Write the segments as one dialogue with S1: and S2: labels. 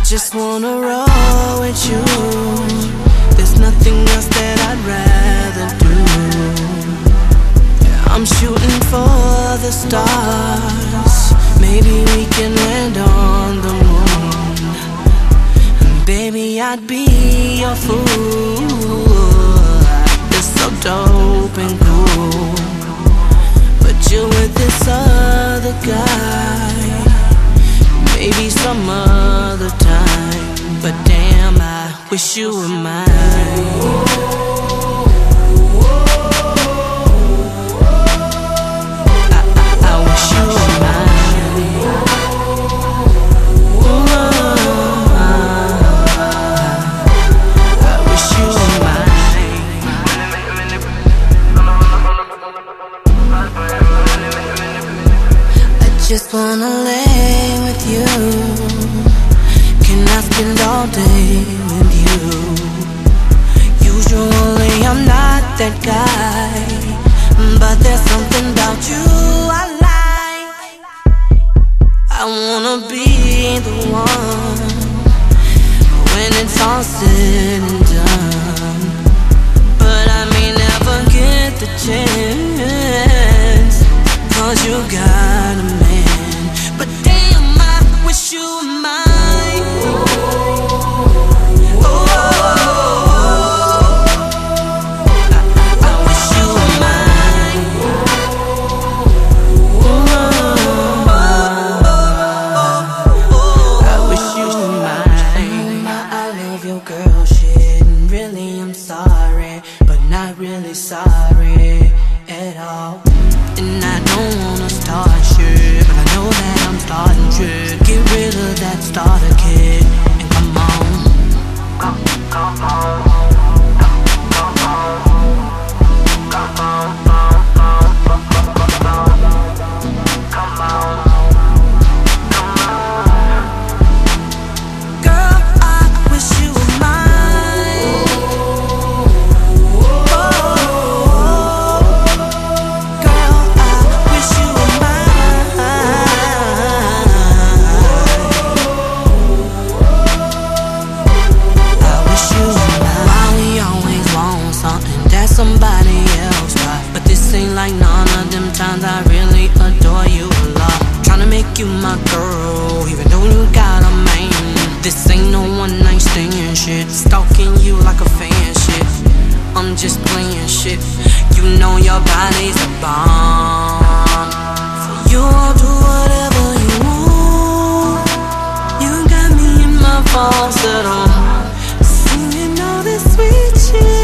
S1: just wanna roll with you. There's nothing else that I'd rather do. I'm shooting for the stars. Maybe we can land on the moon. And baby, I'd be your fool. You're so dope and cool, but you're with this other guy. Maybe some other time, but damn, I wish you were mine. Just wanna lay with you. Can I spend all day with you? Usually I'm not that guy, but there's something about you I like. I wanna be the one when it's all said and done, but I may never get the chance, 'cause you got a man. But damn, I wish you were mine. I wish you were mine. I wish you were mine. I love your girl shit, and really I'm sorry, but not really sorry at all. And I don't wanna start shit, but I know that I'm starting shit. Get rid of that starter kit and come on. Come on. Come on. Come on. Come on. Girl, I wish you were mine. Somebody else, right? But this ain't like none of them times. I really adore you a lot. Tryna make you my girl, even though you got a man. This ain't no one night stand shit. Stalking you like a fan shit. I'm just playing shit. You know your body's a bomb, so you will do whatever you want. You got me in my falsetto, singing all this sweet shit.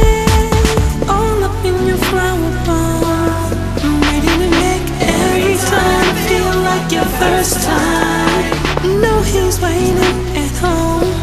S1: First time, no, he's waiting at home.